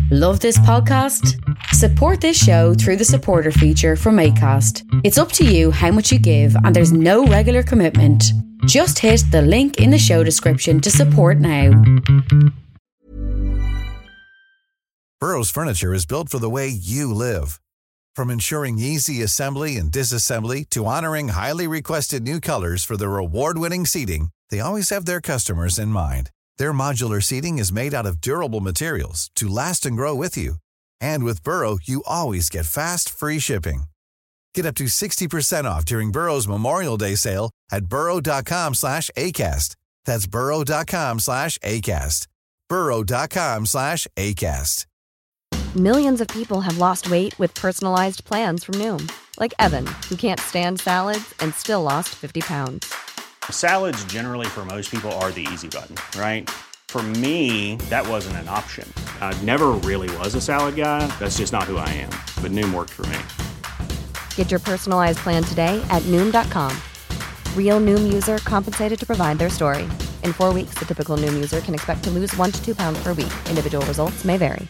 Love this podcast? Support this show through the supporter feature from Acast. It's up to you how much you give and there's no regular commitment. Just hit the link in the show description to support now. Burrow's furniture is built for the way you live. From ensuring easy assembly and disassembly to honoring highly requested new colors for their award-winning seating, they always have their customers in mind. Their modular seating is made out of durable materials to last and grow with you. And with Burrow, you always get fast, free shipping. Get up to 60% off during Burrow's Memorial Day sale at burrow.com/ACAST. That's burrow.com/ACAST. burrow.com/ACAST. Millions of people have lost weight with personalized plans from Noom. Like Evan, who can't stand salads and still lost 50 pounds. Salads generally for most people are the easy button, right? For me, that wasn't an option. I never really was a salad guy. That's just not who I am. But Noom worked for me. Get your personalized plan today at Noom.com. Real Noom user compensated to provide their story. In 4 weeks, the typical Noom user can expect to lose 1 to 2 pounds per week. Individual results may vary.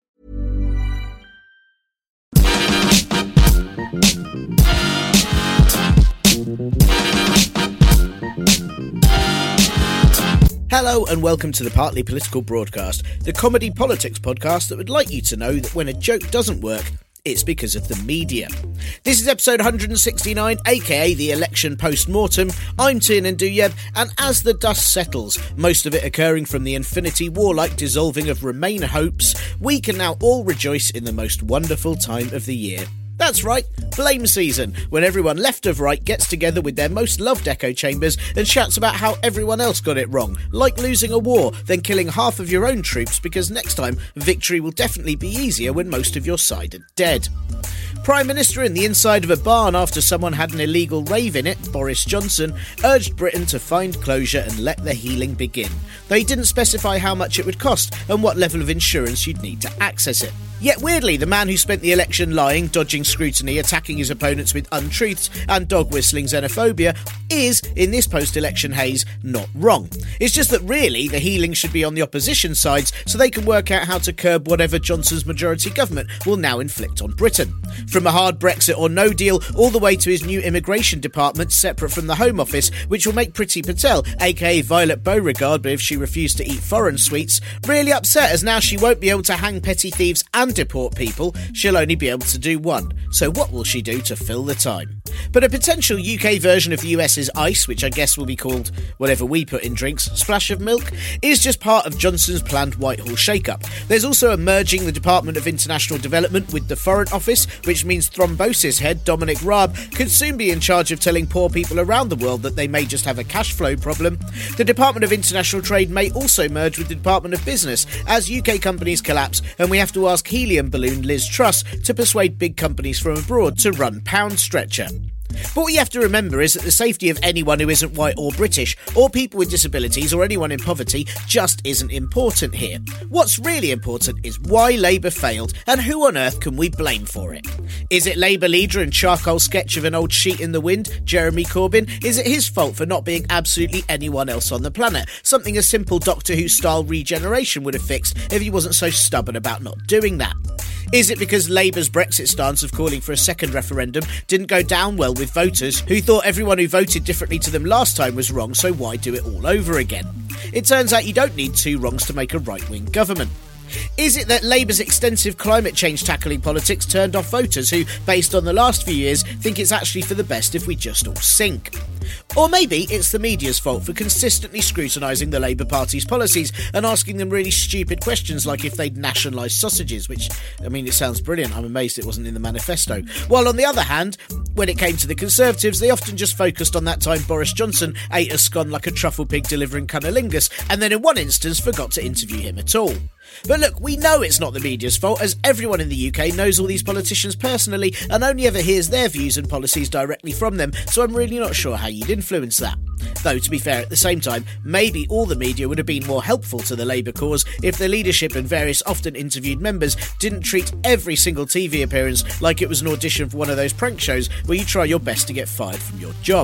Hello and welcome to the Partly Political Broadcast, the comedy politics podcast that would like you to know that when a joke doesn't work, it's because of the media. This is episode 169, aka the election post-mortem. I'm Tiernan Douieb, and as the dust settles, most of it occurring from the Infinity War-like dissolving of Remain hopes, we can now all rejoice in the most wonderful time of the year. That's right, blame season, when everyone left of right gets together with their most loved echo chambers and shouts about how everyone else got it wrong, like losing a war, then killing half of your own troops because next time victory will definitely be easier when most of your side are dead. Prime Minister in the inside of a barn after someone had an illegal rave in it, Boris Johnson, urged Britain to find closure and let the healing begin. They didn't specify how much it would cost and what level of insurance you'd need to access it. Yet weirdly, the man who spent the election lying, dodging scrutiny, attacking his opponents with untruths and dog-whistling xenophobia is, in this post-election haze, not wrong. It's just that really, the healing should be on the opposition sides so they can work out how to curb whatever Johnson's majority government will now inflict on Britain. From a hard Brexit or no deal, all the way to his new immigration department separate from the Home Office, which will make Priti Patel, aka Violet Beauregard, but if she refused to eat foreign sweets, really upset as now she won't be able to hang petty thieves and deport people, she'll only be able to do one. So what will she do to fill the time? But a potential UK version of the US's ICE, which I guess will be called whatever we put in drinks, splash of milk, is just part of Johnson's planned Whitehall shake-up. There's also a merging the Department of International Development with the Foreign Office, which means Thrombosis head Dominic Raab could soon be in charge of telling poor people around the world that they may just have a cash flow problem. The Department of International Trade may also merge with the Department of Business as UK companies collapse, and we have to ask helium balloon Liz Truss to persuade big companies from abroad to run Pound Stretcher. But what you have to remember is that the safety of anyone who isn't white or British, or people with disabilities, or anyone in poverty just isn't important here. What's really important is why Labour failed, and who on earth can we blame for it? Is it Labour leader and charcoal sketch of an old sheet in the wind, Jeremy Corbyn? Is it his fault for not being absolutely anyone else on the planet? Something a simple Doctor Who-style regeneration would have fixed if he wasn't so stubborn about not doing that. Is it because Labour's Brexit stance of calling for a second referendum didn't go down well with voters who thought everyone who voted differently to them last time was wrong, so why do it all over again? It turns out you don't need two wrongs to make a right-wing government. Is it that Labour's extensive climate change tackling politics turned off voters who, based on the last few years, think it's actually for the best if we just all sink? Or maybe it's the media's fault for consistently scrutinising the Labour Party's policies and asking them really stupid questions like if they'd nationalise sausages, which, I mean, it sounds brilliant. I'm amazed it wasn't in the manifesto. While on the other hand, when it came to the Conservatives, they often just focused on that time Boris Johnson ate a scone like a truffle pig delivering cunnilingus, and then in one instance forgot to interview him at all. But look, we know it's not the media's fault, as everyone in the UK knows all these politicians personally and only ever hears their views and policies directly from them, so I'm really not sure how you'd influence that. Though, to be fair, at the same time, maybe all the media would have been more helpful to the Labour cause if the leadership and various often interviewed members didn't treat every single TV appearance like it was an audition for one of those prank shows where you try your best to get fired from your job.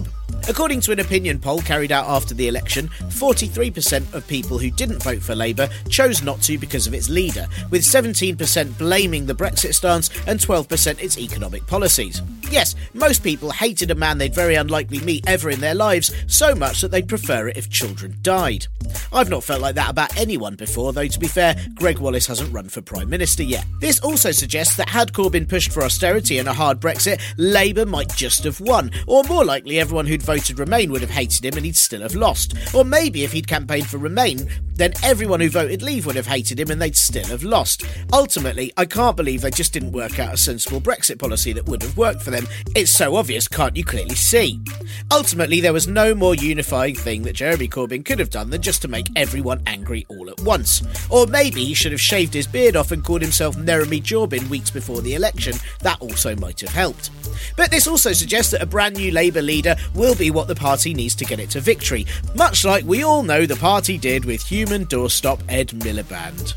According to an opinion poll carried out after the election, 43% of people who didn't vote for Labour chose not to because of its leader, with 17% blaming the Brexit stance and 12% its economic policies. Yes, most people hated a man they'd very unlikely meet ever in their lives so much that they'd prefer it if children died. I've not felt like that about anyone before, though to be fair, Greg Wallace hasn't run for Prime Minister yet. This also suggests that had Corbyn pushed for austerity and a hard Brexit, Labour might just have won, or more likely everyone who'd voted Remain would have hated him and he'd still have lost. Or maybe if he'd campaigned for Remain, then everyone who voted Leave would have hated him and they'd still have lost. Ultimately, I can't believe they just didn't work out a sensible Brexit policy that would have worked for them. It's so obvious, can't you clearly see? Ultimately, there was no more unifying thing that Jeremy Corbyn could have done than just to make everyone angry all at once. Or maybe he should have shaved his beard off and called himself Neremi Jorbin weeks before the election. That also might have helped. But this also suggests that a brand new Labour leader will be what the party needs to get it to victory, much like we all know the party did with human doorstop Ed Miliband.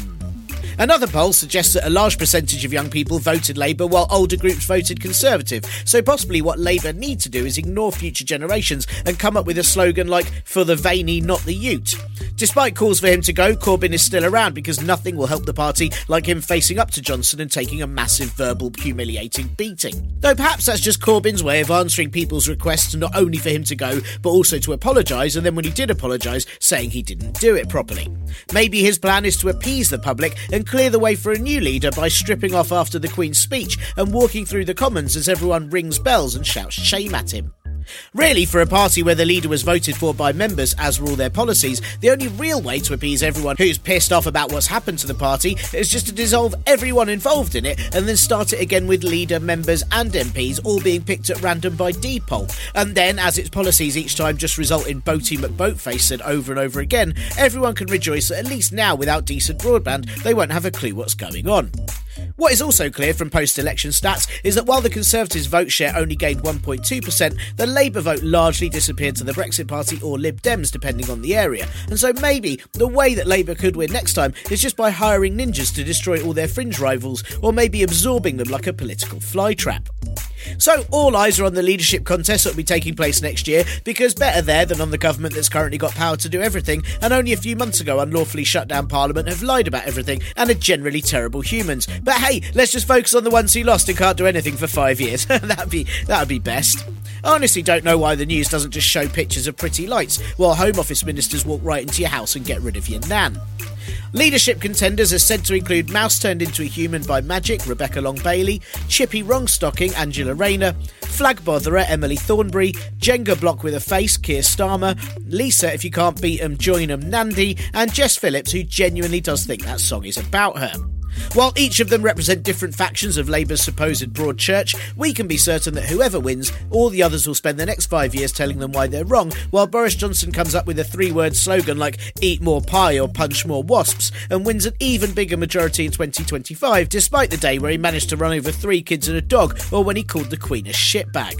Another poll suggests that a large percentage of young people voted Labour while older groups voted Conservative, so possibly what Labour need to do is ignore future generations and come up with a slogan like, "For the veiny, not the ute." Despite calls for him to go, Corbyn is still around because nothing will help the party like him facing up to Johnson and taking a massive verbal humiliating beating. Though perhaps that's just Corbyn's way of answering people's requests not only for him to go, but also to apologise, and then when he did apologise, saying he didn't do it properly. Maybe his plan is to appease the public and clear the way for a new leader by stripping off after the Queen's speech and walking through the Commons as everyone rings bells and shouts shame at him. Really, for a party where the leader was voted for by members, as were all their policies, the only real way to appease everyone who's pissed off about what's happened to the party is just to dissolve everyone involved in it and then start it again with leader, members and MPs all being picked at random by D-poll. And then, as its policies each time just result in Boaty McBoatface said over and over again, everyone can rejoice that at least now, without decent broadband, they won't have a clue what's going on. What is also clear from post-election stats is that while the Conservatives' vote share only gained 1.2%, the Labour vote largely disappeared to the Brexit Party or Lib Dems, depending on the area. And so maybe the way that Labour could win next time is just by hiring ninjas to destroy all their fringe rivals, or maybe absorbing them like a political flytrap. So all eyes are on the leadership contest that will be taking place next year, because better there than on the government that's currently got power to do everything, and only a few months ago unlawfully shut down Parliament, have lied about everything, and are generally terrible humans. But hey, let's just focus on the ones who lost and can't do anything for 5 years. That'd be best. I honestly don't know why the news doesn't just show pictures of pretty lights, while Home Office ministers walk right into your house and get rid of your nan. Leadership contenders are said to include Mouse Turned Into a Human by Magic, Rebecca Long-Bailey, Chippy Wrongstocking, Angela Rayner, Flag Botherer, Emily Thornberry, Jenga Block with a Face, Keir Starmer, Lisa If You Can't Beat 'Em, Join 'Em, Nandi, and Jess Phillips, who genuinely does think that song is about her. While each of them represent different factions of Labour's supposed broad church, we can be certain that whoever wins, all the others will spend the next 5 years telling them why they're wrong, while Boris Johnson comes up with a 3-word slogan like "eat more pie or punch more wasps" and wins an even bigger majority in 2025, despite the day where he managed to run over 3 kids and a dog, or when he called the Queen a shitbag.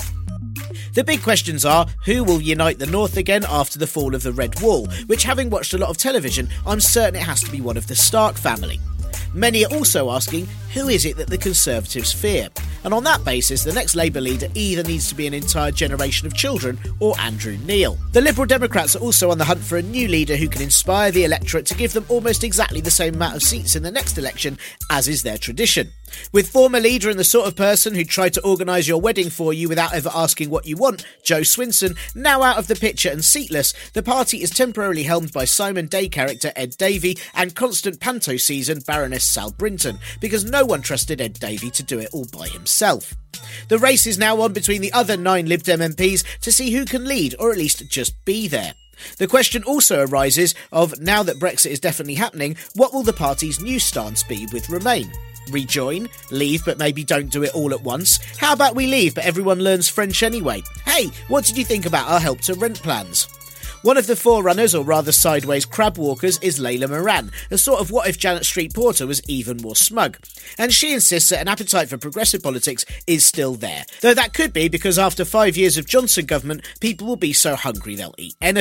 The big questions are, who will unite the North again after the fall of the Red Wall, which, having watched a lot of television, I'm certain it has to be one of the Stark family. Many are also asking, who is it that the Conservatives fear? And on that basis, the next Labour leader either needs to be an entire generation of children or Andrew Neil. The Liberal Democrats are also on the hunt for a new leader who can inspire the electorate to give them almost exactly the same amount of seats in the next election, as is their tradition. With former leader and the sort of person who tried to organise your wedding for you without ever asking what you want, Joe Swinson, now out of the picture and seatless, the party is temporarily helmed by Simon Day character Ed Davey and constant panto season Baroness Sal Brinton, because no one trusted Ed Davey to do it all by himself. The race is now on between the other 9 Lib Dem MPs to see who can lead, or at least just be there. The question also arises of, now that Brexit is definitely happening, what will the party's new stance be with Remain? Rejoin? Leave but maybe don't do it all at once? How about we leave but everyone learns French anyway? Hey, what did you think about our help to rent plans? One of the forerunners, or rather sideways crab walkers, is Layla Moran, a sort of what if Janet Street Porter was even more smug. And she insists that an appetite for progressive politics is still there. Though that could be because after 5 years of Johnson government, people will be so hungry they'll eat anything.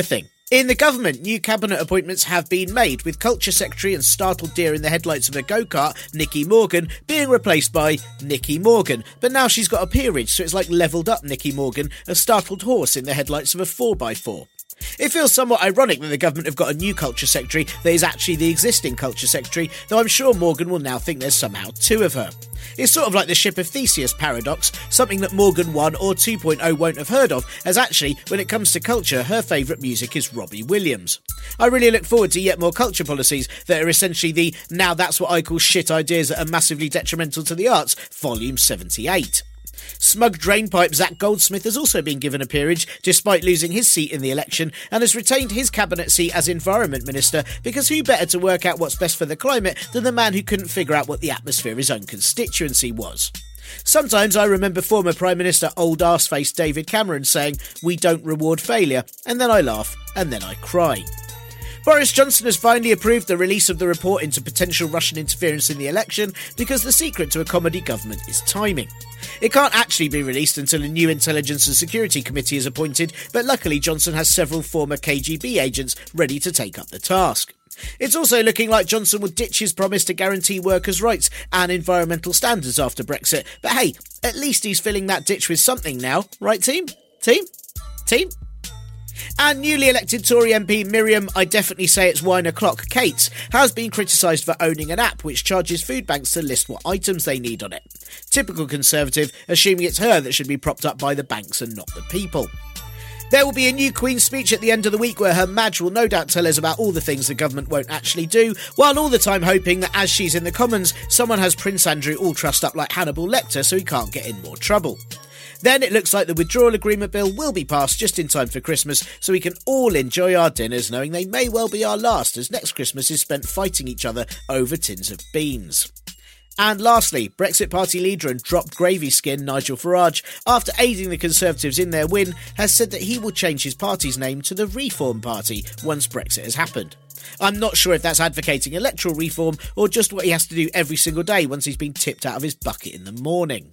In the government, new cabinet appointments have been made, with Culture Secretary and startled deer in the headlights of a go-kart, Nicky Morgan, being replaced by Nicky Morgan. But now she's got a peerage, so it's like levelled up Nicky Morgan, a startled horse in the headlights of a 4x4. It feels somewhat ironic that the government have got a new Culture Secretary that is actually the existing Culture Secretary, though I'm sure Morgan will now think there's somehow two of her. It's sort of like the Ship of Theseus paradox, something that Morgan 1 or 2.0 won't have heard of, as actually, when it comes to culture, her favourite music is Robbie Williams. I really look forward to yet more culture policies that are essentially the "now that's what I call shit ideas that are massively detrimental to the arts" volume 78. Smug drainpipe Zach Goldsmith has also been given a peerage despite losing his seat in the election, and has retained his cabinet seat as Environment Minister, because who better to work out what's best for the climate than the man who couldn't figure out what the atmosphere of his own constituency was. Sometimes I remember former Prime Minister old arseface David Cameron saying, "We don't reward failure," and then I laugh, and then I cry. Boris Johnson has finally approved the release of the report into potential Russian interference in the election, because the secret to a comedy government is timing. It can't actually be released until a new Intelligence and Security Committee is appointed, but luckily Johnson has several former KGB agents ready to take up the task. It's also looking like Johnson would ditch his promise to guarantee workers' rights and environmental standards after Brexit, but hey, at least he's filling that ditch with something now, right team? Team? And newly elected Tory MP Miriam, I definitely say it's wine o'clock, Cates, has been criticised for owning an app which charges food banks to list what items they need on it. Typical Conservative, assuming it's her that should be propped up by the banks and not the people. There will be a new Queen's speech at the end of the week where her Madge will no doubt tell us about all the things the government won't actually do, while all the time hoping that as she's in the Commons, someone has Prince Andrew all trussed up like Hannibal Lecter so he can't get in more trouble. Then it looks like the withdrawal agreement bill will be passed just in time for Christmas, so we can all enjoy our dinners knowing they may well be our last, as next Christmas is spent fighting each other over tins of beans. And lastly, Brexit Party leader and dropped gravy skin Nigel Farage, after aiding the Conservatives in their win, has said that he will change his party's name to the Reform Party once Brexit has happened. I'm not sure if that's advocating electoral reform or just what he has to do every single day once he's been tipped out of his bucket in the morning.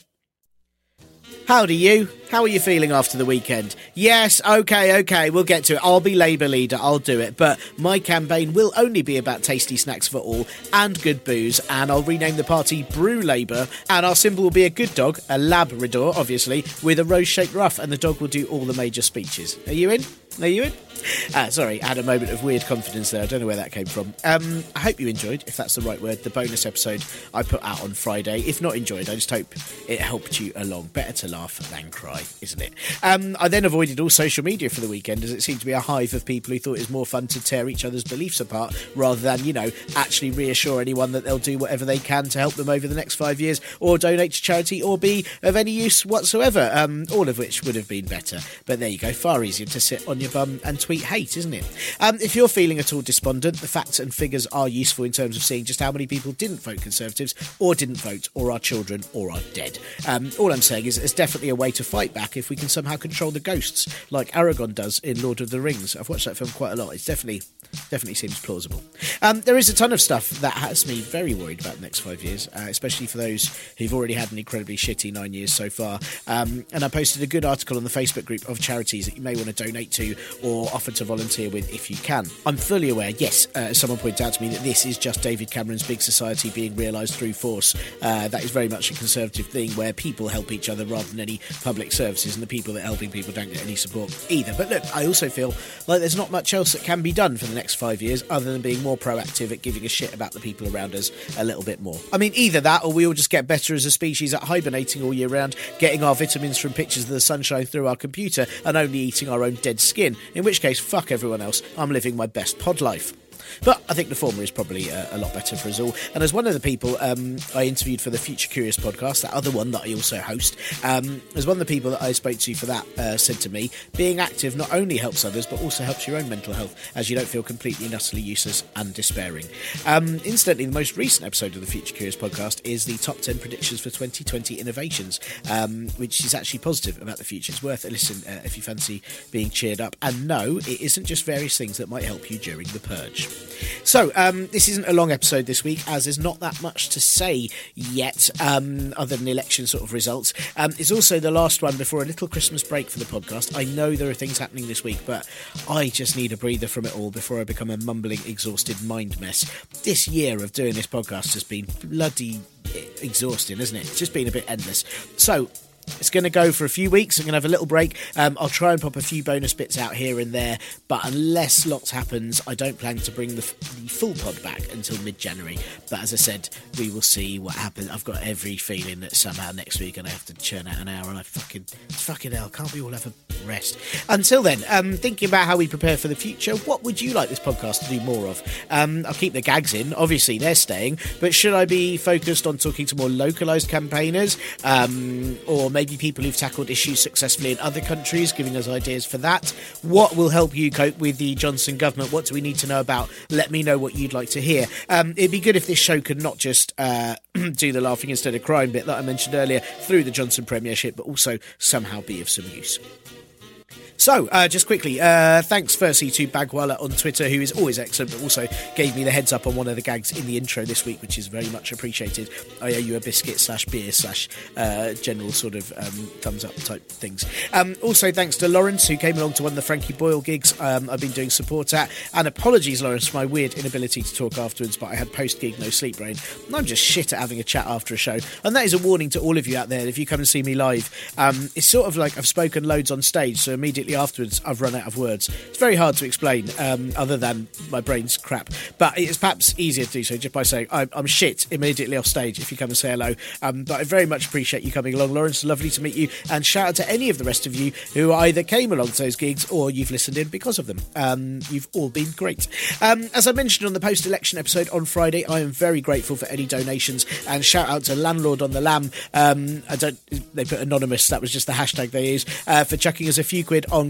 Howdy you. How are you feeling after the weekend? Yes, okay, we'll get to it. I'll be Labour leader, I'll do it. But my campaign will only be about tasty snacks for all and good booze, and I'll rename the party Brew Labour, and our symbol will be a good dog, a Labrador, obviously, with a rose-shaped ruff, and the dog will do all the major speeches. Are you in? Sorry, I had a moment of weird confidence there. I don't know where that came from. I hope you enjoyed, if that's the right word, the bonus episode I put out on Friday. If not enjoyed, I just hope it helped you along. Better to laugh than cry, isn't it? I then avoided all social media for the weekend, as it seemed to be a hive of people who thought it was more fun to tear each other's beliefs apart rather than, actually reassure anyone that they'll do whatever they can to help them over the next 5 years, or donate to charity, or be of any use whatsoever, all of which would have been better. But there you go, far easier to sit on your bum and tweet hate, isn't it? If you're feeling at all despondent, the facts and figures are useful in terms of seeing just how many people didn't vote Conservatives, or didn't vote, or are children, or are dead. All I'm saying is there's definitely a way to fight back if we can somehow control the ghosts, like Aragorn does in Lord of the Rings. I've watched that film quite a lot. It's definitely seems plausible. There is a ton of stuff that has me very worried about the next 5 years, especially for those who've already had an incredibly shitty 9 years so far. And I posted a good article on the Facebook group of charities that you may want to donate to or offer to volunteer with if you can. I'm fully aware, yes, someone pointed out to me that this is just David Cameron's big society being realised through force. That is very much a Conservative thing where people help each other rather than any public services, and the people that are helping people don't get any support either. But look, I also feel like there's not much else that can be done for the next 5 years other than being more proactive at giving a shit about the people around us a little bit more. I mean, either that or we all just get better as a species at hibernating all year round, getting our vitamins from pictures of the sunshine through our computer and only eating our own dead skin, in which case, fuck everyone else, I'm living my best pod life. But I think the former is probably a lot better for us all. And as one of the people I interviewed for the Future Curious podcast, that other one that I also host, as one of the people that I spoke to for that said to me, being active not only helps others, but also helps your own mental health, as you don't feel completely and utterly useless and despairing. Incidentally, the most recent episode of the Future Curious podcast is the top 10 predictions for 2020 innovations, which is actually positive about the future. It's worth a listen if you fancy being cheered up. And no, it isn't just various things that might help you during the purge. So, this isn't a long episode this week, as there's not that much to say yet, other than election sort of results. It's also the last one before a little Christmas break for the podcast. I know there are things happening this week, but I just need a breather from it all before I become a mumbling, exhausted mind mess. This year of doing this podcast has been bloody exhausting, isn't it? It's just been a bit endless. So, it's going to go for a few weeks. I'm going to have a little break. I'll try and pop a few bonus bits out here and there, but unless lots happens, I don't plan to bring the full pod back until mid-January. But as I said, we will see what happens. I've got every feeling that somehow next week I'm going to have to churn out an hour, and it's fucking hell, can't we all have a rest? Until then, thinking about how we prepare for the future, what would you like this podcast to do more of? I'll keep the gags in. Obviously, they're staying, but should I be focused on talking to more localised campaigners, or maybe people who've tackled issues successfully in other countries, giving us ideas for that? What will help you cope with the Johnson government? What do we need to know about? Let me know what you'd like to hear. It'd be good if this show could not just do the laughing instead of crying bit that I mentioned earlier through the Johnson premiership, but also somehow be of some use. So, just quickly, thanks firstly to Bagwala on Twitter, who is always excellent, but also gave me the heads up on one of the gags in the intro this week, which is very much appreciated. I owe you a biscuit /beer / general sort of thumbs up type things. Also, thanks to Lawrence, who came along to one of the Frankie Boyle gigs I've been doing support at. And apologies, Lawrence, for my weird inability to talk afterwards, but I had post-gig no sleep brain. And I'm just shit at having a chat after a show. And that is a warning to all of you out there, if you come and see me live. It's sort of like I've spoken loads on stage, so immediately afterwards I've run out of words. It's very hard to explain, other than my brain's crap, but it's perhaps easier to do so just by saying I'm shit immediately off stage if you come and say hello. But I very much appreciate you coming along, Lawrence. Lovely to meet you, and shout out to any of the rest of you who either came along to those gigs or you've listened in because of them. You've all been great. As I mentioned on the post-election episode on Friday, I am very grateful for any donations, and shout out to Landlord on the Lam. They put anonymous, that was just the hashtag they used, for chucking us a few quid on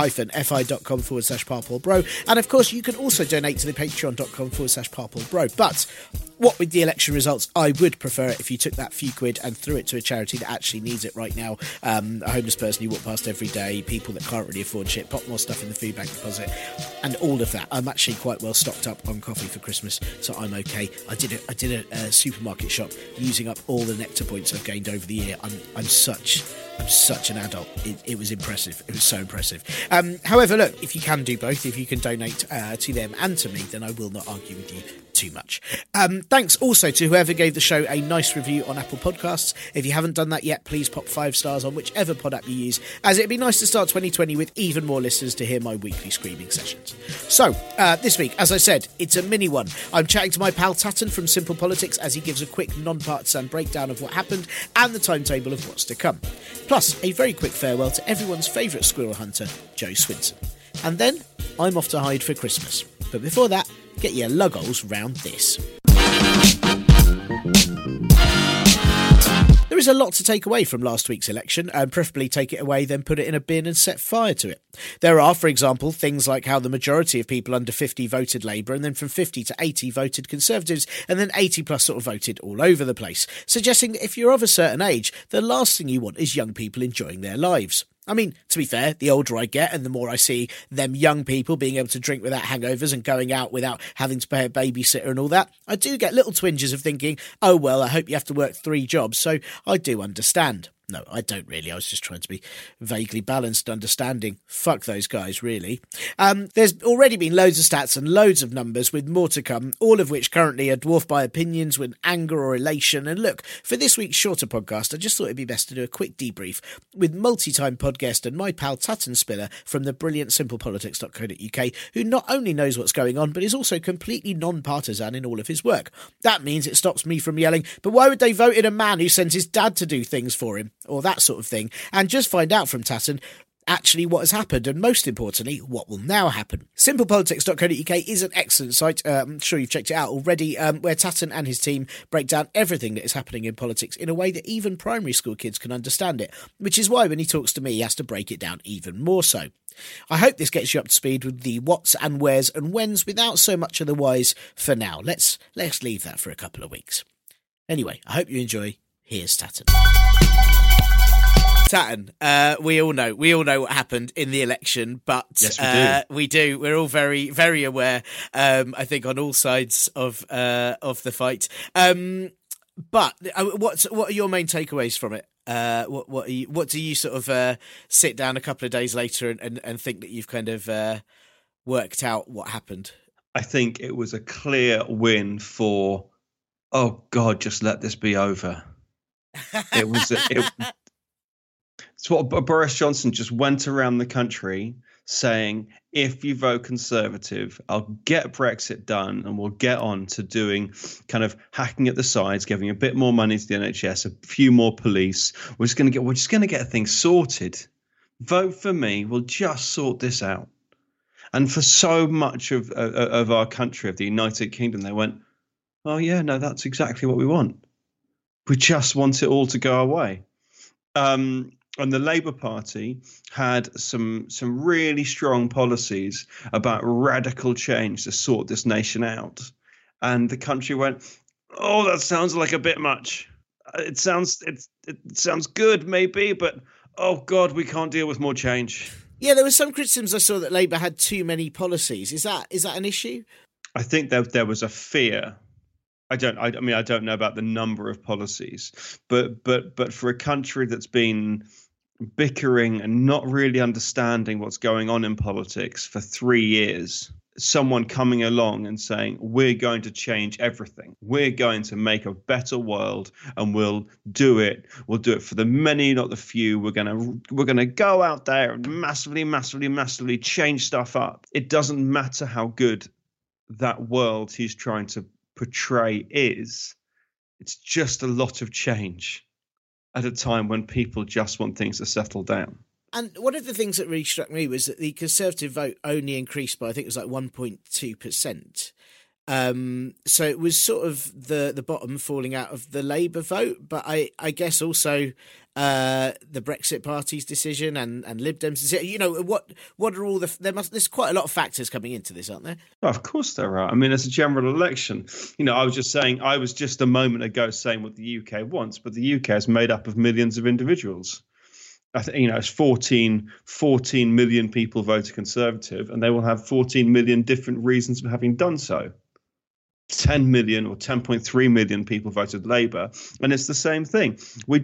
ko-fi.com/parpolbro. And of course, you can also donate to the patreon.com/parpolbro. But what with the election results, I would prefer it if you took that few quid and threw it to a charity that actually needs it right now. A homeless person you walk past every day, people that can't really afford shit, pop more stuff in the food bank deposit, and all of that. I'm actually quite well stocked up on coffee for Christmas, so I'm okay. I did a supermarket shop using up all the nectar points I've gained over the year. I'm such an adult. It was impressive. It was so impressive. However, look, if you can do both, if you can donate to them and to me, then I will not argue with you too much. Thanks also to whoever gave the show a nice review on Apple Podcasts. If you haven't done that yet, please pop 5 stars on whichever pod app you use, as it'd be nice to start 2020 with even more listeners to hear my weekly screaming sessions. So, this week, as I said, it's a mini one. I'm chatting to my pal Tatton from Simple Politics as he gives a quick non-partisan breakdown of what happened and the timetable of what's to come. Plus, a very quick farewell to everyone's favourite squirrel hunter, Joe Swinson. And then, I'm off to hide for Christmas. But before that, get your luggles round this. There is a lot to take away from last week's election, and preferably take it away, then put it in a bin and set fire to it. There are, for example, things like how the majority of people under 50 voted Labour, and then from 50 to 80 voted Conservatives, and then 80 plus sort of voted all over the place, suggesting that if you're of a certain age, the last thing you want is young people enjoying their lives. I mean, to be fair, the older I get and the more I see them young people being able to drink without hangovers and going out without having to pay a babysitter and all that, I do get little twinges of thinking, oh well, I hope you have to work 3 jobs, so I do understand. No, I don't really. I was just trying to be vaguely balanced, understanding. Fuck those guys, really. There's already been loads of stats and loads of numbers, with more to come, all of which currently are dwarfed by opinions with anger or elation. And look, for this week's shorter podcast, I just thought it'd be best to do a quick debrief with multi-time pod guest and my pal Tatton Spiller from the brilliant simplepolitics.co.uk, who not only knows what's going on, but is also completely non-partisan in all of his work. That means it stops me from yelling, but why would they vote in a man who sends his dad to do things for him? Or that sort of thing, and just find out from Tatton actually what has happened, and most importantly, what will now happen. Simplepolitics.co.uk is an excellent site. I'm sure you've checked it out already, where Tatton and his team break down everything that is happening in politics in a way that even primary school kids can understand it, which is why when he talks to me, he has to break it down even more so. I hope this gets you up to speed with the whats and wheres and whens without so much of the whys for now. Let's leave that for a couple of weeks. Anyway, I hope you enjoy. Here's Tatton. Tatton, we all know what happened in the election, but yes, we do. We're all very, very aware. I think on all sides of the fight. But what are your main takeaways from it? What do you sort of sit down a couple of days later and think that you've kind of worked out what happened? I think it was a clear win for, oh God, just let this be over. It's what Boris Johnson just went around the country saying, if you vote Conservative, I'll get Brexit done and we'll get on to doing kind of hacking at the sides, giving a bit more money to the NHS, a few more police. We're just going to get things sorted. Vote for me. We'll just sort this out. And for so much of our country, of the United Kingdom, they went, oh yeah, no, that's exactly what we want. We just want it all to go away. And the Labour Party had some really strong policies about radical change to sort this nation out. And the country went, oh, that sounds like a bit much. It sounds good, maybe, but oh God, we can't deal with more change. Yeah, there was some criticisms I saw that Labour had too many policies. Is that an issue? I think there was a fear. I don't know about the number of policies, but for a country that's been bickering and not really understanding what's going on in politics for 3 years, someone coming along and saying, we're going to change everything. We're going to make a better world and we'll do it. We'll do it for the many, not the few. We're going to go out there and massively change stuff up. It doesn't matter how good that world he's trying to portray is. It's just a lot of change at a time when people just want things to settle down. And one of the things that really struck me was that the Conservative vote only increased by, I think it was like 1.2%. So it was sort of the bottom falling out of the Labour vote, but I guess also the Brexit Party's decision and Lib Dems' decision. You know, what are all there's quite a lot of factors coming into this, aren't there? Well, of course there are. I mean, it's a general election. You know, I was just a moment ago saying what the UK wants, but the UK is made up of millions of individuals. I think, you know, it's 14 million people voted Conservative, and they will have 14 million different reasons for having done so. 10 million or 10.3 million people voted Labour, and it's the same thing.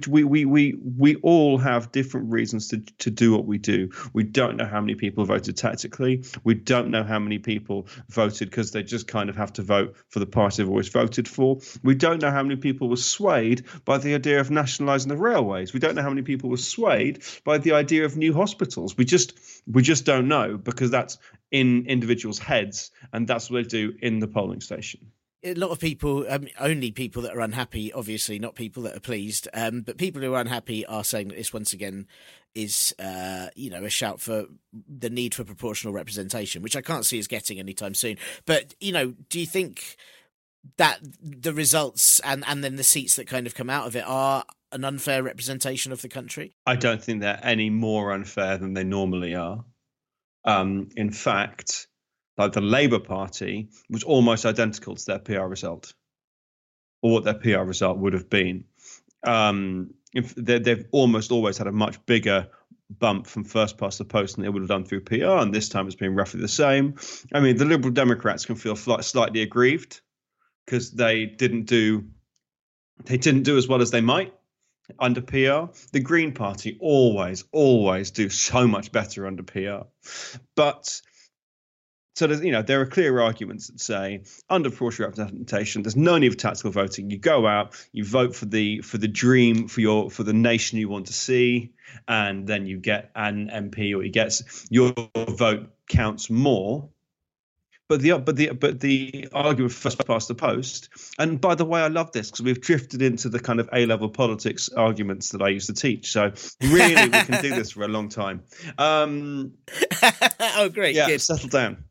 We all have different reasons to do what we do. We don't know how many people voted tactically. We don't know how many people voted because they just kind of have to vote for the party they've always voted for. We don't know how many people were swayed by the idea of nationalising the railways. We don't know how many people were swayed by the idea of new hospitals. We just don't know, because that's in individuals' heads, and that's what they do in the polling station. A lot of people, only people that are unhappy, obviously, not people that are pleased, but people who are unhappy are saying that this once again is, a shout for the need for proportional representation, which I can't see us getting anytime soon. But, you know, do you think that the results and then the seats that kind of come out of it are an unfair representation of the country? I don't think they're any more unfair than they normally are. In fact, like the Labour Party was almost identical to their PR result, or what their PR result would have been. They've almost always had a much bigger bump from first past the post than they would have done through PR, and this time it's been roughly the same. I mean, the Liberal Democrats can feel slightly aggrieved because they didn't do as well as they might under PR. The Green Party always do so much better under PR. But so there are clear arguments that say under proportional representation, there's no need for tactical voting. You go out, you vote for the dream, for the nation you want to see, and then you get an MP, or your vote counts more. But the argument first past the post, and by the way, I love this because we've drifted into the kind of A-level politics arguments that I used to teach. So really, we can do this for a long time. Oh, great! Yeah, good. Settle down.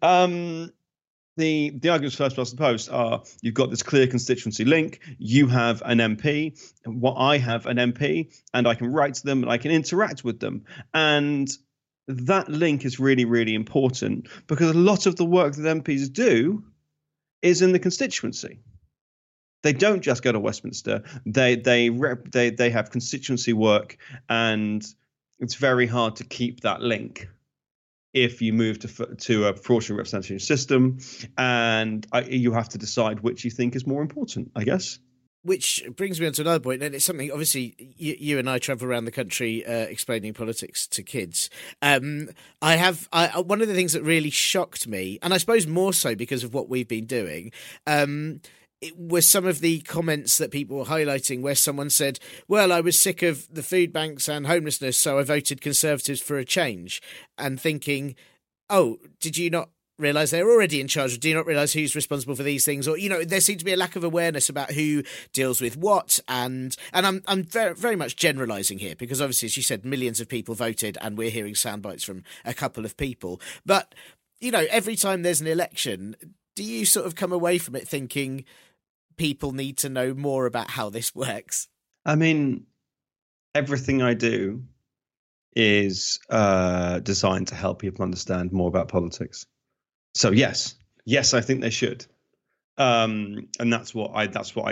The arguments first past the post are: you've got this clear constituency link. You have an MP. I have an MP, and I can write to them and I can interact with them. And that link is really, really important, because a lot of the work that MPs do is in the constituency. They don't just go to Westminster. They have constituency work, and it's very hard to keep that link if you move to a proportional representation system, and you have to decide which you think is more important, I guess. Which brings me on to another point, and it's something, obviously, you and I travel around the country explaining politics to kids. One of the things that really shocked me, and I suppose more so because of what we've been doing, it was some of the comments that people were highlighting where someone said, well, I was sick of the food banks and homelessness, so I voted Conservatives for a change. And thinking, oh, did you not realise they're already in charge? Or do you not realise who's responsible for these things? Or, there seemed to be a lack of awareness about who deals with what. And I'm very, very much generalising here because obviously, as you said, millions of people voted and we're hearing sound bites from a couple of people. But, every time there's an election, do you sort of come away from it thinking people need to know more about how this works? I mean, everything I do is designed to help people understand more about politics. So yes, I think they should, and that's what I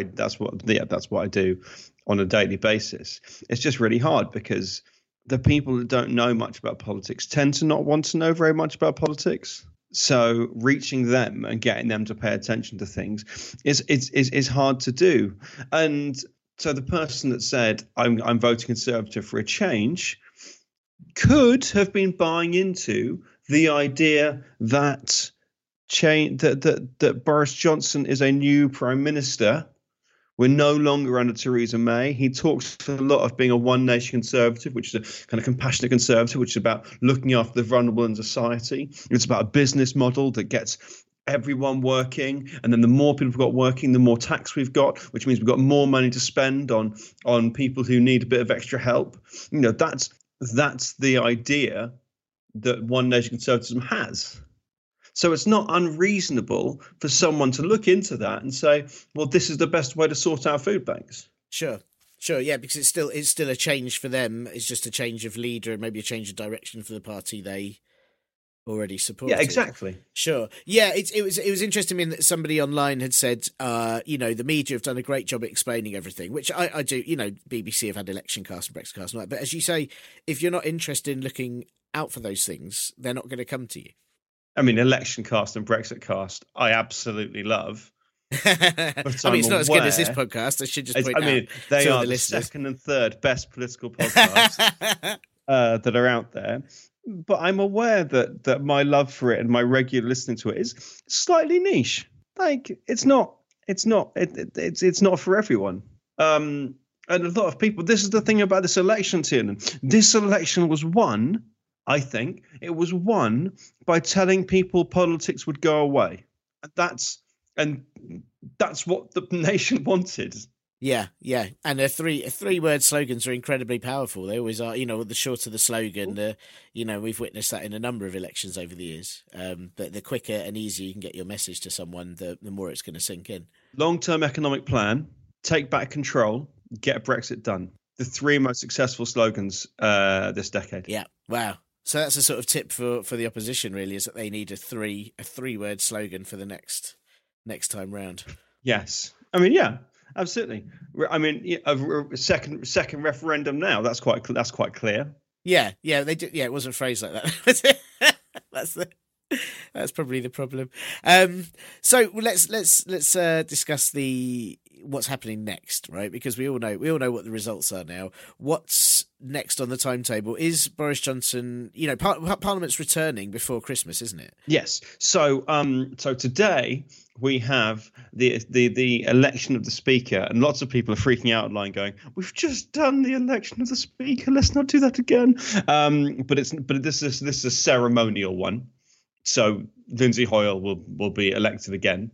do on a daily basis. It's just really hard because the people that don't know much about politics tend to not want to know very much about politics. So reaching them and getting them to pay attention to things is hard to do. And so the person that said I'm voting Conservative for a change could have been buying into the idea that that Boris Johnson is a new prime minister. We're no longer under Theresa May. He talks a lot of being a one nation Conservative, which is a kind of compassionate Conservative, which is about looking after the vulnerable in society. It's about a business model that gets everyone working. And then the more people we've got working, the more tax we've got, which means we've got more money to spend on people who need a bit of extra help. That's the idea that one nation conservatism has. So it's not unreasonable for someone to look into that and say, well, this is the best way to sort out food banks. Sure, yeah, because it's still a change for them. It's just a change of leader and maybe a change of direction for the party they already supported. Yeah, exactly. Sure. Yeah, it was interesting in that somebody online had said, the media have done a great job at explaining everything, which I do. BBC have had election cast and Brexit cast and all that. But as you say, if you're not interested in looking out for those things, they're not going to come to you. I mean, election cast and Brexit cast, I absolutely love. It's not as good as this podcast. I should just point out. They are the second and third best political podcasts that are out there. But I'm aware that my love for it and my regular listening to it is slightly niche. Like it's not for everyone. And a lot of people. This is the thing about this election, Tiernan. This election was won. I think it was won by telling people politics would go away. That's what the nation wanted. Yeah. And three word slogans are incredibly powerful. They always are. The shorter the slogan, we've witnessed that in a number of elections over the years. But the quicker and easier you can get your message to someone, the more it's going to sink in. Long-term economic plan, take back control, get Brexit done. The three most successful slogans this decade. Yeah. Wow. So that's a sort of tip for the opposition, really, is that they need a three word slogan for the next time round. Yes, I mean, yeah, absolutely. I mean, a second referendum now. That's quite clear. Yeah, they did. Yeah, it wasn't phrased like that. That's probably the problem. So let's discuss what's happening next, right? Because we all know what the results are now. What's next on the timetable? Is Boris Johnson, Parliament's returning before Christmas, isn't it? Yes. So today we have the election of the Speaker, and lots of people are freaking out online, going, "We've just done the election of the Speaker. Let's not do that again." But this is a ceremonial one. So Lindsay Hoyle will be elected again.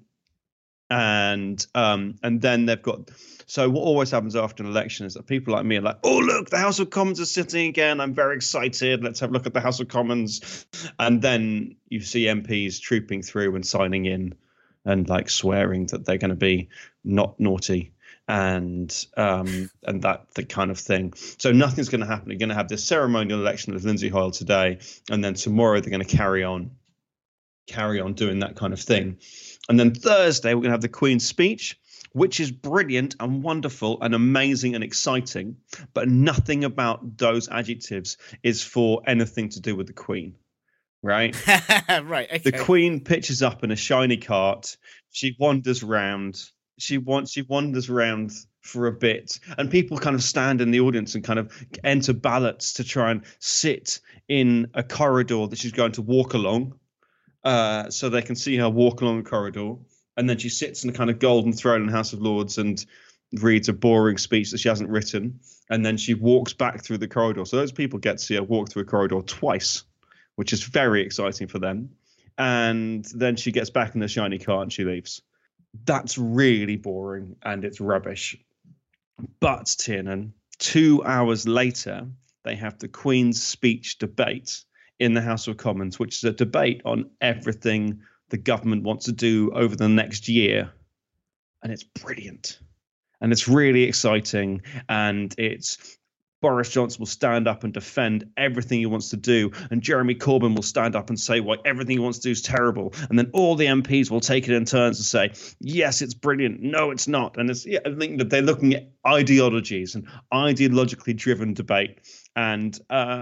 And then they've got. So what always happens after an election is that people like me are like, "Oh, look, the House of Commons are sitting again. I'm very excited. Let's have a look at the House of Commons." And then you see MPs trooping through and signing in and like swearing that they're going to be not naughty and that the kind of thing. So nothing's going to happen. You're going to have this ceremonial election of Lindsay Hoyle today, and then tomorrow they're going to carry on doing that kind of thing. And then Thursday, we're going to have the Queen's speech, which is brilliant and wonderful and amazing and exciting, but nothing about those adjectives is for anything to do with the Queen, right? Right, okay. The Queen pitches up in a shiny cart. She wanders round. She wanders around for a bit, and people kind of stand in the audience and kind of enter ballots to try and sit in a corridor that she's going to walk along, so they can see her walk along the corridor. And then she sits in a kind of golden throne in the House of Lords and reads a boring speech that she hasn't written. And then she walks back through the corridor. So those people get to see her walk through a corridor twice, which is very exciting for them. And then she gets back in the shiny car and she leaves. That's really boring and it's rubbish. But, Tiernan, 2 hours later, they have the Queen's Speech debate in the House of Commons, which is a debate on everything the government wants to do over the next year. And it's brilliant. And it's really exciting. And it's Boris Johnson will stand up and defend everything he wants to do. And Jeremy Corbyn will stand up and say why everything he wants to do is terrible. And then all the MPs will take it in turns and say, yes, it's brilliant. No, it's not. And it's, I think that they're looking at ideologies and ideologically driven debate. And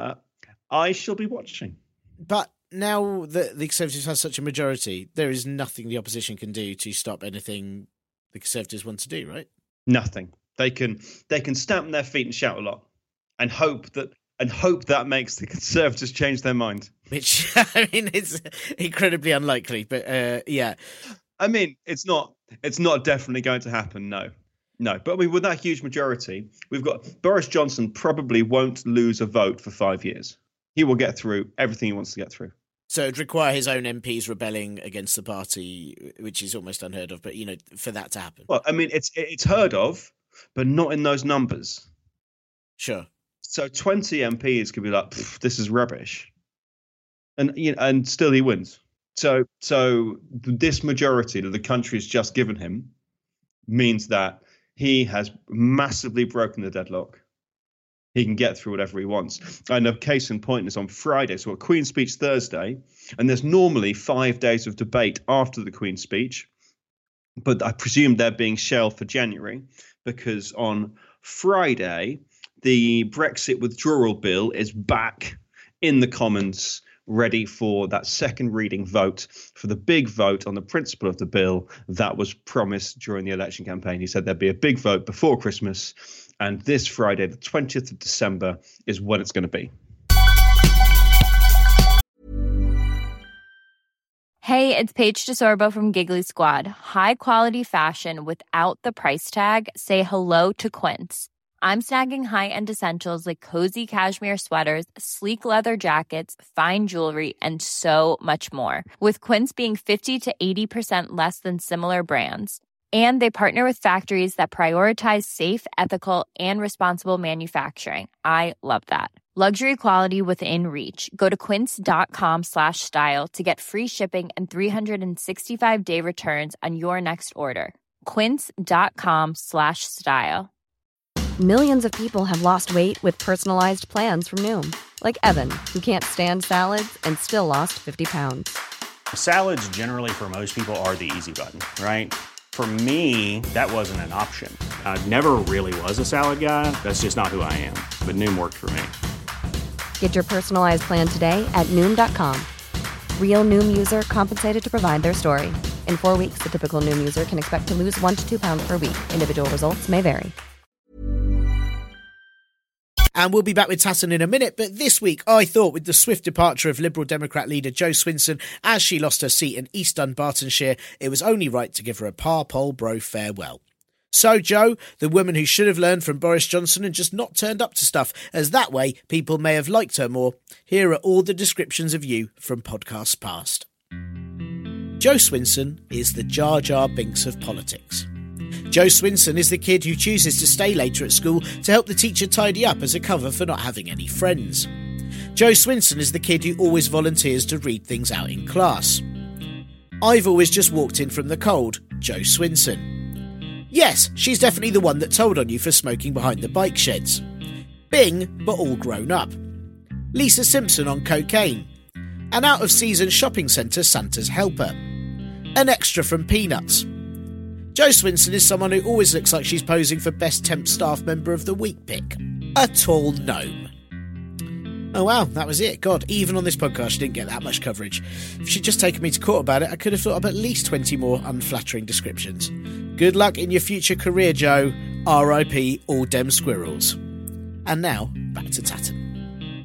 I shall be watching. But now that the Conservatives have such a majority, there is nothing the opposition can do to stop anything the Conservatives want to do, right? Nothing. They can stamp their feet and shout a lot, and hope that makes the Conservatives change their mind. Which, I mean, it's incredibly unlikely, but yeah. I mean, it's not definitely going to happen. No. But I mean, with that huge majority, we've got Boris Johnson probably won't lose a vote for 5 years. He will get through everything he wants to get through. So it'd require his own MPs rebelling against the party, which is almost unheard of. But, you know, for that to happen. Well, I mean, it's heard of, but not in those numbers. Sure. So 20 MPs could be like, this is rubbish. And still he wins. So this majority that the country's just given him means that he has massively broken the deadlock. He can get through whatever he wants. And a case in point is on Friday. So a Queen's Speech Thursday, and there's normally 5 days of debate after the Queen's Speech. But I presume they're being shelved for January because on Friday, the Brexit withdrawal bill is back in the Commons, ready for that second reading vote, for the big vote on the principle of the bill that was promised during the election campaign. He said there'd be a big vote before Christmas. And this Friday, the 20th of December, is when it's going to be. Hey, it's Paige DeSorbo from Giggly Squad. High quality fashion without the price tag. Say hello to Quince. I'm snagging high-end essentials like cozy cashmere sweaters, sleek leather jackets, fine jewelry, and so much more. With Quince being 50 to 80% less than similar brands. And they partner with factories that prioritize safe, ethical, and responsible manufacturing. I love that. Luxury quality within reach. Go to quince.com/style to get free shipping and 365-day returns on your next order. Quince.com/style. Millions of people have lost weight with personalized plans from Noom. Like Evan, who can't stand salads and still lost 50 pounds. Salads generally for most people are the easy button, right? For me, that wasn't an option. I never really was a salad guy. That's just not who I am. But Noom worked for me. Get your personalized plan today at Noom.com. Real Noom user compensated to provide their story. In 4 weeks, the typical Noom user can expect to lose 1 to 2 pounds per week. Individual results may vary. And we'll be back with Tatton in a minute, but this week I thought with the swift departure of Liberal Democrat leader Jo Swinson as she lost her seat in East Dunbartonshire, it was only right to give her a par-pole bro farewell. So Jo, the woman who should have learned from Boris Johnson and just not turned up to stuff, as that way people may have liked her more, here are all the descriptions of you from podcasts past. Jo Swinson is the Jar Jar Binks of politics. Jo Swinson is the kid who chooses to stay later at school to help the teacher tidy up as a cover for not having any friends. Jo Swinson is the kid who always volunteers to read things out in class. I've always just walked in from the cold, Jo Swinson. Yes, she's definitely the one that told on you for smoking behind the bike sheds. Bing, but all grown up. Lisa Simpson on cocaine. An out-of-season shopping centre Santa's helper. An extra from Peanuts. Jo Swinson is someone who always looks like she's posing for Best Temp Staff Member of the Week pick. A tall gnome. Oh wow, that was it. God, even on this podcast she didn't get that much coverage. If she'd just taken me to court about it, I could have thought up at least 20 more unflattering descriptions. Good luck in your future career, Jo. R.I.P. all dem squirrels. And now, back to Tatum.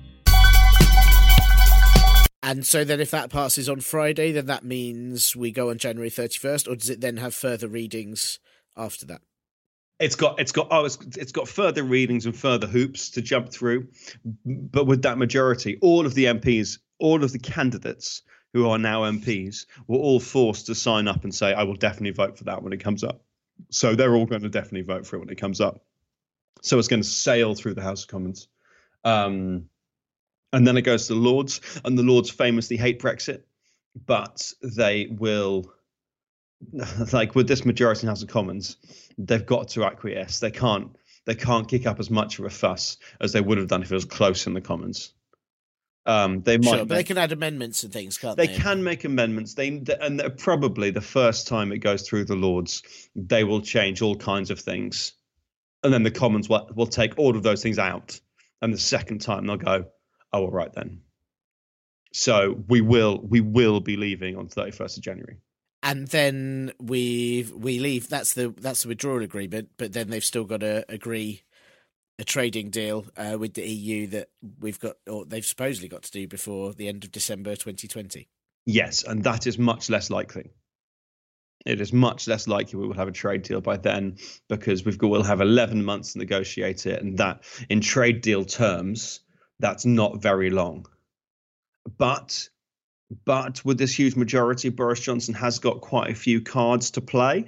And so then if that passes on Friday, then that means we go on January 31st, or does it then have further readings after that? It's got further readings and further hoops to jump through, but with that majority, all of the MPs, all of the candidates who are now MPs, were all forced to sign up and say, "I will definitely vote for that when it comes up." So they're all going to definitely vote for it when it comes up. So it's going to sail through the House of Commons, and then it goes to the Lords, and the Lords famously hate Brexit, but they will. Like with this majority in House of Commons, they've got to acquiesce. They can't kick up as much of a fuss as they would have done if it was close in the Commons. They might, but they can add amendments and things, can't they? They can make amendments. And probably the first time it goes through the Lords, they will change all kinds of things, and then the Commons will take all of those things out. And the second time they'll go, "Oh, all right then." So we will be leaving on 31st of January. And then we leave. That's the withdrawal agreement. But then they've still got to agree a trading deal with the EU that we've got, or they've supposedly got to do before the end of December 2020. Yes, and that is much less likely. It is much less likely we will have a trade deal by then, because we'll have 11 months to negotiate it, and that in trade deal terms, that's not very long. But with this huge majority, Boris Johnson has got quite a few cards to play.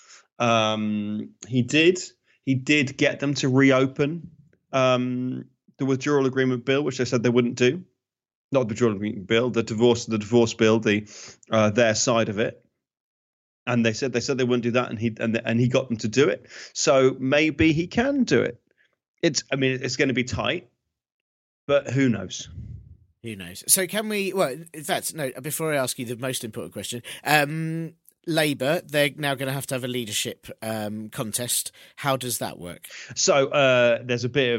He did get them to reopen the withdrawal agreement bill, which they said they wouldn't do. Not the withdrawal agreement bill, the divorce bill, their side of it. And they said they wouldn't do that, and he got them to do it. So maybe he can do it. It's going to be tight, but who knows? Who knows? So can we? Well, in fact, no. Before I ask you the most important question, Labour, they're now going to have a leadership contest. How does that work? So there's a bit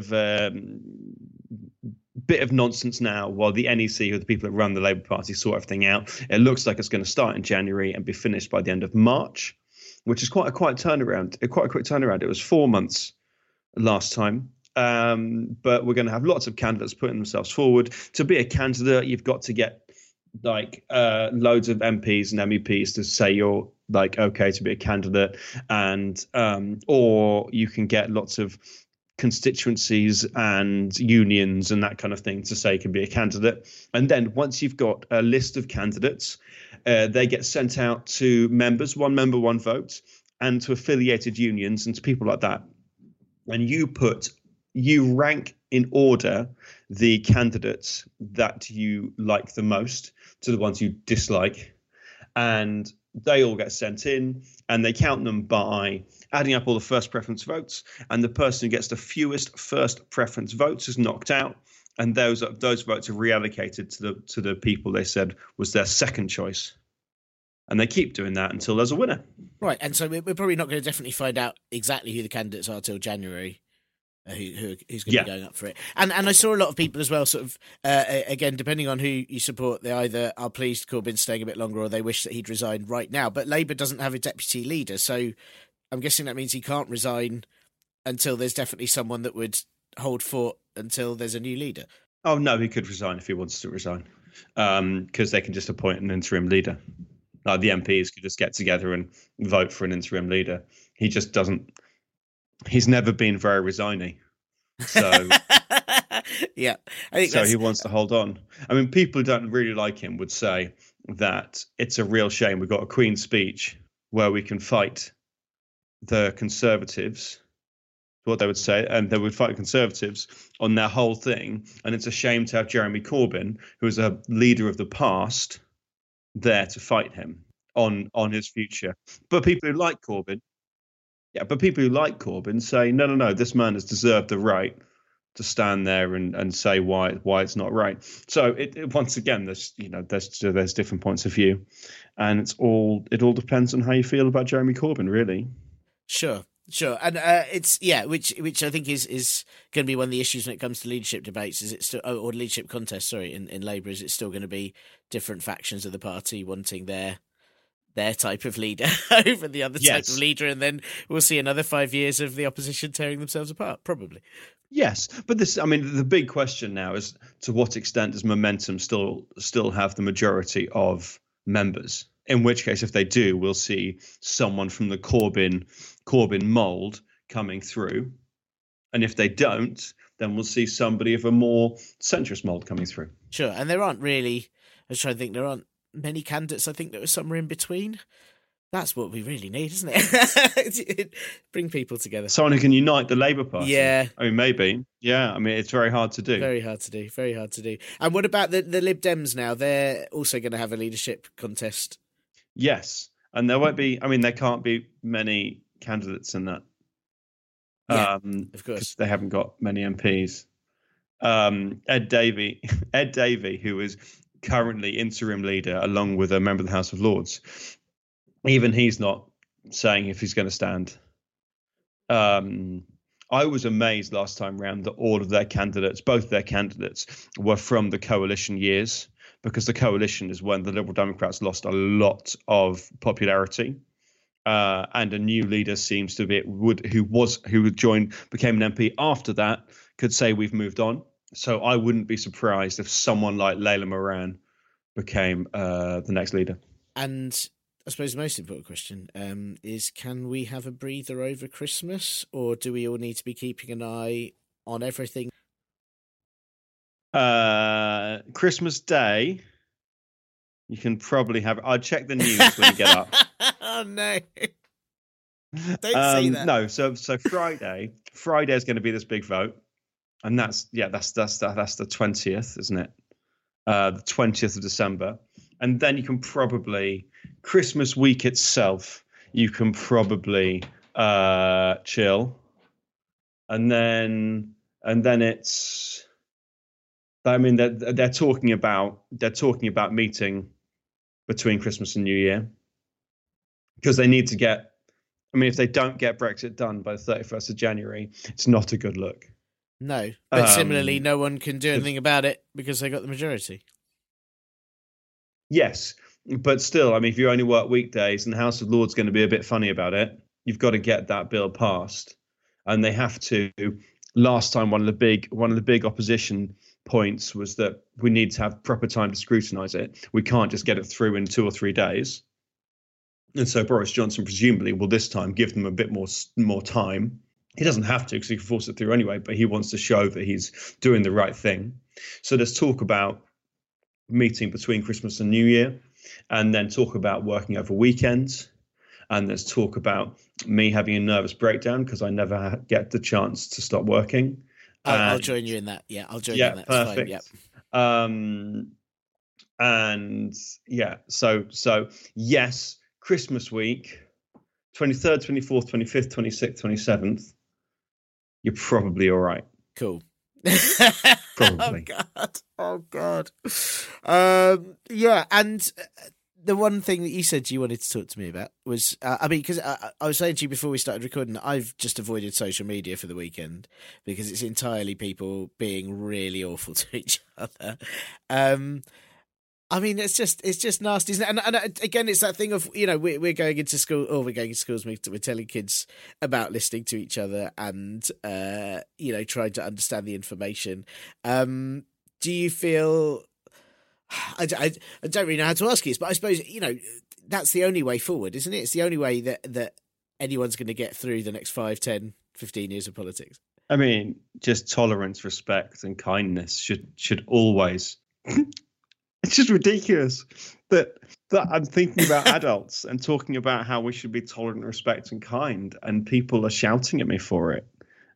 of nonsense now. While the NEC, who are the people that run the Labour Party, sort everything out, it looks like it's going to start in January and be finished by the end of March, which is quite a quick turnaround. It was 4 months last time. But we're going to have lots of candidates putting themselves forward. To be a candidate, you've got to get loads of MPs and MEPs to say you're okay to be a candidate, and or you can get lots of constituencies and unions and that kind of thing to say you can be a candidate. And then once you've got a list of candidates, they get sent out to members, one member, one vote, and to affiliated unions and to people like that. And you rank in order the candidates that you like the most to the ones you dislike, and they all get sent in, and they count them by adding up all the first preference votes, and the person who gets the fewest first preference votes is knocked out, and those votes are reallocated to the people they said was their second choice. And they keep doing that until there's a winner. Right, and so we're probably not going to definitely find out exactly who the candidates are till January. Who's going to be going up for it. And I saw a lot of people as well, sort of, again, depending on who you support, they either are pleased Corbyn's staying a bit longer or they wish that he'd resigned right now. But Labour doesn't have a deputy leader, so I'm guessing that means he can't resign until there's definitely someone that would hold fort until there's a new leader. Oh, no, he could resign if he wants to resign, because they can just appoint an interim leader. The MPs could just get together and vote for an interim leader. He just doesn't. He's never been very resigny, so yeah, I think so. He wants to hold on. I mean, people who don't really like him would say that it's a real shame we've got a Queen's speech where we can fight the Conservatives. What they would say, and they would fight Conservatives on their whole thing, and it's a shame to have Jeremy Corbyn, who is a leader of the past, there to fight him on his future. But people who like Corbyn. Yeah, but people who like Corbyn say, no, this man has deserved the right stand there and say why it's not right. So once again, there's different points of view, and it all depends on how you feel about Jeremy Corbyn, really. Sure, and it's which I think is going to be one of the issues when it comes to leadership debates. Is it still or leadership contests? Sorry, in Labour, is it still going to be different factions of the party wanting their type of leader over the other type of leader, and then we'll see another 5 years of the opposition tearing themselves apart, probably. Yes, but the big question now is to what extent does Momentum still have the majority of members? In which case, if they do, we'll see someone from the Corbyn mould coming through. And if they don't, then we'll see somebody of a more centrist mould coming through. Sure, and there aren't really, I was trying to think, there aren't many candidates. I think there was somewhere in between. That's what we really need, isn't it? Bring people together. Someone who can unite the Labour Party. Yeah. I mean, maybe. Yeah, I mean, it's very hard to do. Very hard to do. And what about the Lib Dems now? They're also going to have a leadership contest. Yes, and there won't be, there can't be many candidates in that. Yeah, of course. They haven't got many MPs. Ed Davey, who is currently interim leader along with a member of the House of Lords, even he's not saying if he's going to stand. I was amazed last time round that all of both their candidates were from the coalition years, because the coalition is when the Liberal Democrats lost a lot of popularity. And a new leader seems to be who joined, became an MP after that, could say we've moved on. So I wouldn't be surprised if someone like Layla Moran became the next leader. And I suppose the most important question is, can we have a breather over Christmas, or do we all need to be keeping an eye on everything? Christmas Day, you can probably have. I'll check the news when you get up. Oh no! Don't say that. No, so Friday is going to be this big vote, and that's the 20th, isn't it? The 20th of December, and then you can probably Christmas week itself. You can probably chill, and then it's. I mean, they're talking about meeting between Christmas and New Year, because they need to get. I mean, if they don't get Brexit done by the 31st of January, it's not a good look. No, but similarly, no one can do anything about it because they got the majority. Yes, but still, I mean, if you only work weekdays and the House of Lords is going to be a bit funny about it, you've got to get that bill passed, and they have to. Last time, one of the big opposition points was that we need to have proper time to scrutinise it. We can't just get it through in 2 or 3 days. And so Boris Johnson presumably will this time give them a bit more time. He doesn't have to, because he can force it through anyway, but he wants to show that he's doing the right thing. So there's talk about meeting between Christmas and New Year, and then talk about working over weekends. And there's talk about me having a nervous breakdown because I never get the chance to stop working. I'll join you in that. Yeah, I'll join you in that. Perfect. Fine, yep. And yeah, so yes, Christmas week, 23rd, 24th, 25th, 26th, 27th, you're probably all right. Cool. Probably. Oh God. Yeah, and the one thing that you said you wanted to talk to me about was, because I was saying to you before we started recording, I've just avoided social media for the weekend because it's entirely people being really awful to each other. I mean, it's just nasty, isn't it? And again, it's that thing of, we're going into school, or we're going into schools, we're telling kids about listening to each other and, trying to understand the information. Do you feel... I don't really know how to ask you this, but I suppose, that's the only way forward, isn't it? It's the only way that anyone's going to get through the next 5, 10, 15 years of politics. I mean, just tolerance, respect and kindness should always... It's just ridiculous that I'm thinking about adults and talking about how we should be tolerant, respect and kind, and people are shouting at me for it.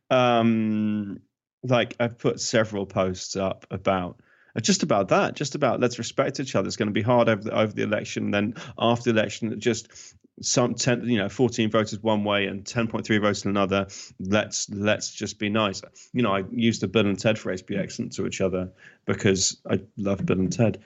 Like, I've put several posts up about let's respect each other. It's going to be hard over the election. Then after the election, just some 14 voted one way and 10.3 voted another. Let's just be nice. I used the Bill and Ted phrase, be excellent to each other, because I love Bill and Ted.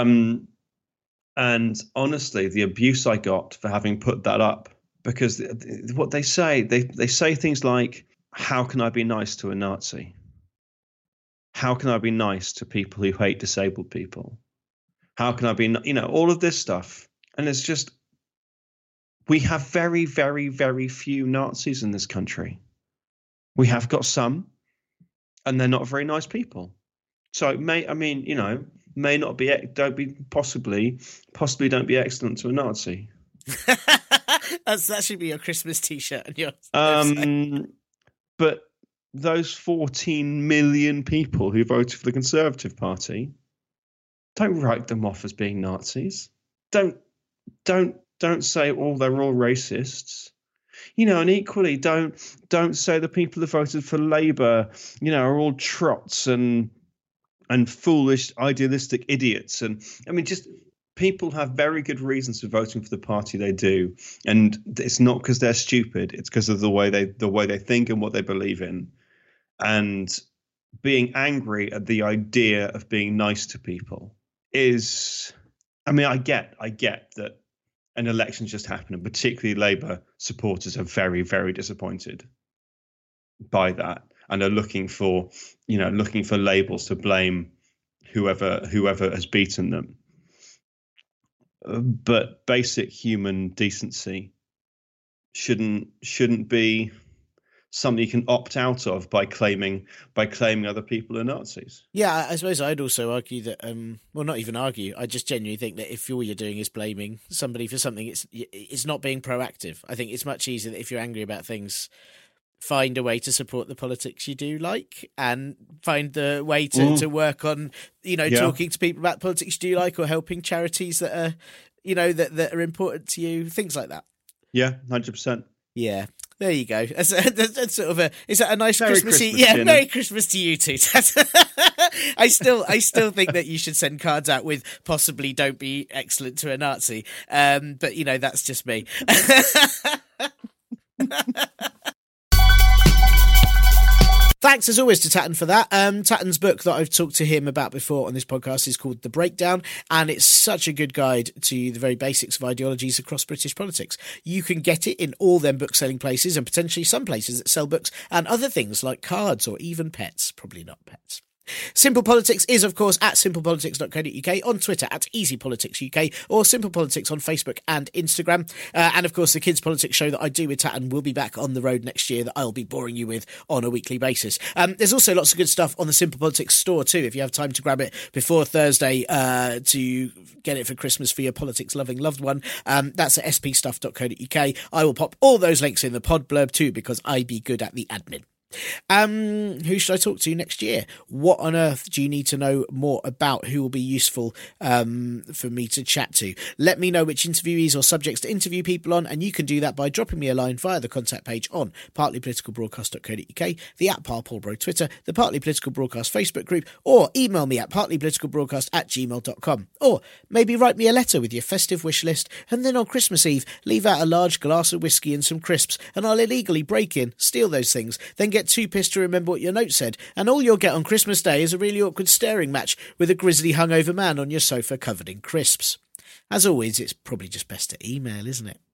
And honestly, the abuse I got for having put that up, because what they say things like, how can I be nice to a Nazi? How can I be nice to people who hate disabled people? How can I be, all of this stuff? And it's just, we have very, very, very few Nazis in this country. We have got some, and they're not very nice people. So it may not be, possibly don't be excellent to a Nazi. That should be your Christmas T-shirt on your website. But those 14 million people who voted for the Conservative Party, don't write them off as being Nazis. Don't say, oh, they're all racists. And equally, don't say the people who voted for Labour, are all trots and foolish, idealistic idiots. And just people have very good reasons for voting for the party they do, and it's not because they're stupid. It's because of the way they think and what they believe in. And being angry at the idea of being nice to people is, I get that an election's just happened, and particularly Labour supporters are very, very disappointed by that, and are looking for labels to blame whoever has beaten them. But basic human decency shouldn't be something you can opt out of by claiming other people are Nazis. Yeah, I suppose I'd also argue that, well, not even argue, I just genuinely think that if all you're doing is blaming somebody for something, it's not being proactive. I think it's much easier that if you're angry about things, find a way to support the politics you do like, and find the way to work on, talking to people about politics you do like, or helping charities that are, that are important to you, things like that. Yeah, 100%. Yeah. There you go. That's sort of is that a nice Merry Christmas? Christmas, Merry Christmas to you too. I still think that you should send cards out with possibly don't be excellent to a Nazi. But that's just me. Thanks as always to Tatton for that. Tatton's book that I've talked to him about before on this podcast is called The Breakdown, and it's such a good guide to the very basics of ideologies across British politics. You can get it in all them book-selling places, and potentially some places that sell books and other things like cards or even pets. Probably not pets. Simple Politics is, of course, at simplepolitics.co.uk, on Twitter at EasyPoliticsUK, or Simple Politics on Facebook and Instagram. And, of course, the Kids Politics show that I do with Tatton will be back on the road next year that I'll be boring you with on a weekly basis. There's also lots of good stuff on the Simple Politics store, too, if you have time to grab it before Thursday to get it for Christmas for your politics-loving loved one. That's at spstuff.co.uk. I will pop all those links in the pod blurb, too, because I be good at the admin. Who should I talk to next year? What on earth do you need to know more about? Who will be useful for me to chat to? Let me know which interviewees or subjects to interview people on, and you can do that by dropping me a line via the contact page on partlypoliticalbroadcast.co.uk, the @ParPaulBro Twitter, the Partly Political Broadcast Facebook group, or email me at partlypoliticalbroadcast@gmail.com. Or maybe write me a letter with your festive wish list, and then on Christmas Eve leave out a large glass of whiskey and some crisps, and I'll illegally break in, steal those things, then get too pissed to remember what your note said, and all you'll get on Christmas Day is a really awkward staring match with a grizzly hungover man on your sofa covered in crisps. As always, it's probably just best to email, isn't it?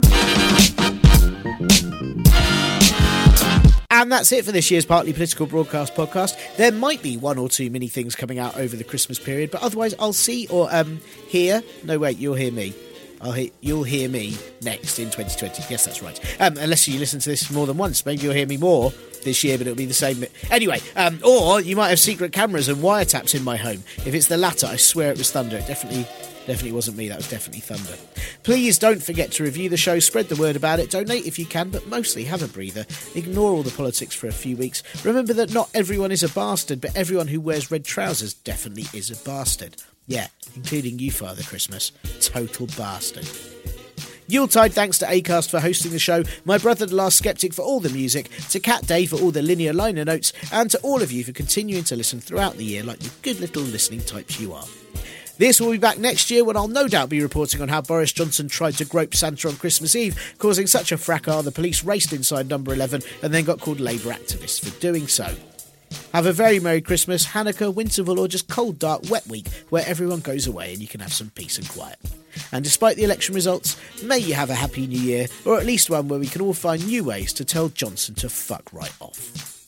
And that's it for this year's Partly Political Broadcast podcast. There might be one or two mini things coming out over the Christmas period, but otherwise I'll see or hear. No, wait, you'll hear me. You'll hear me next in 2020. Yes, that's right. Unless you listen to this more than once. Maybe you'll hear me more this year, but it'll be the same. Anyway, or you might have secret cameras and wiretaps in my home. If it's the latter, I swear it was thunder. It definitely wasn't me. That was definitely thunder. Please don't forget to review the show, spread the word about it, donate if you can, but mostly have a breather. Ignore all the politics for a few weeks. Remember that not everyone is a bastard, but everyone who wears red trousers definitely is a bastard. Yeah, including you, Father Christmas. Total bastard. Yuletide thanks to Acast for hosting the show, my brother the Last Skeptic for all the music, to Cat Day for all the linear liner notes, and to all of you for continuing to listen throughout the year like the good little listening types you are. This will be back next year when I'll no doubt be reporting on how Boris Johnson tried to grope Santa on Christmas Eve, causing such a fracas the police raced inside number 11 and then got called Labour activists for doing so. Have a very Merry Christmas, Hanukkah, Winterval or just cold, dark, wet week where everyone goes away and you can have some peace and quiet. And despite the election results, may you have a happy new year, or at least one where we can all find new ways to tell Johnson to fuck right off.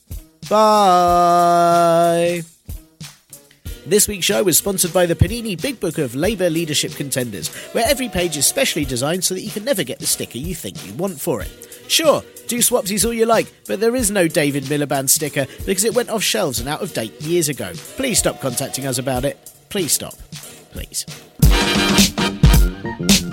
Bye! This week's show was sponsored by the Panini Big Book of Labour Leadership Contenders, where every page is specially designed so that you can never get the sticker you think you want for it. Sure, do swapsies all you like, but there is no David Miliband sticker because it went off shelves and out of date years ago. Please stop contacting us about it. Please stop. Please.